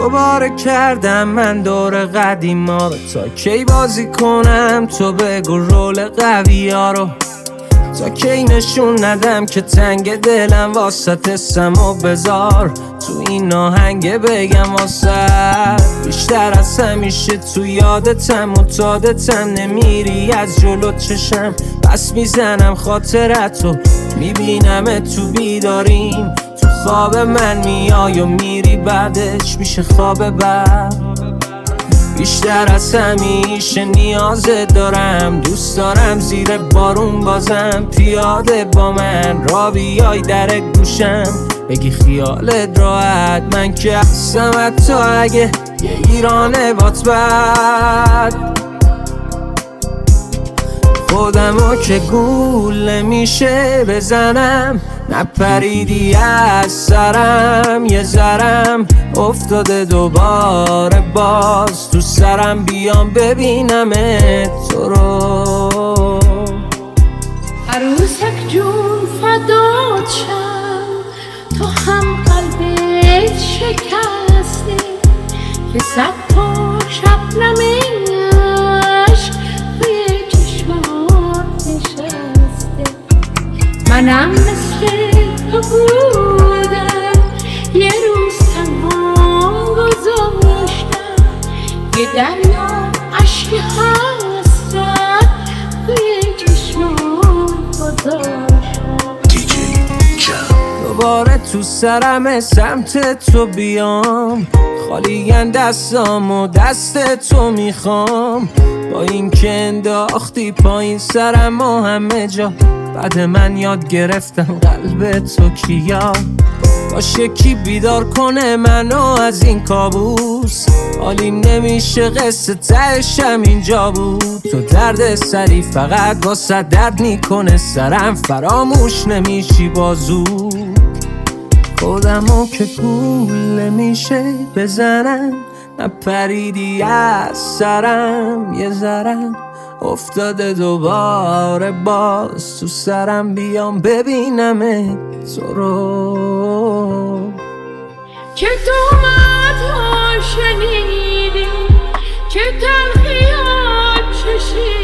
دوباره کردم من دور قدیما رو، تا کی بازی کنم تو بگو رول قوی ها رو، تا کی نشون ندم که تنگ دلم واسط سمو بذار تو این آهنگ بگم واسط. بیشتر از همیشه تو یادتم معتادتم، نمیری از جلو چشم پس میزنم خاطرتو، میبینم تو بیداریم تو خواب من میای و میری بعدش میشه خواب بعد. بیشتر از همیشه نیازت دارم، دوست دارم زیر بارون بازم پیاده با من را بیای در گوشم بگی خیالت راحت، من که هستم حتی اگه یه ایرانه بات بد. خودمو که گول نمیشه بزنم، نپریدی از سرم یه ذرم افتاده دوباره باز تو سرم، بیام ببینم تو رو. عروسک جون فدات شم، تو هم قلبت شکسته که صد تا شبنمش توی چشمات نشسته. منم مثل تو بودم یه روز تنها گذاشتم، یه دریا عشق حسرت توی چشمات گذاشتم. دوباره تو سرم سمت تو بیام، خالیگن دستام و دست تو میخوام، با این که انداختی پایین سرم و همه جا، بعد من یاد گرفتم قلب تو کیا، باشه کی بیدار کنه منو از این کابوس، حالیم نمیشه قصه تهشم اینجا بود، تو درد سری فقط واسه درد میکنه سرم، فراموش نمیشی بازو. خودمو که گول نمیشه بزنم، نپریدی از سرم یه ذرم افتاده دوباره باز تو سرم، بیام ببینم تو رو. چه تومت ها شنیدی، چه تلخیات چشیدی،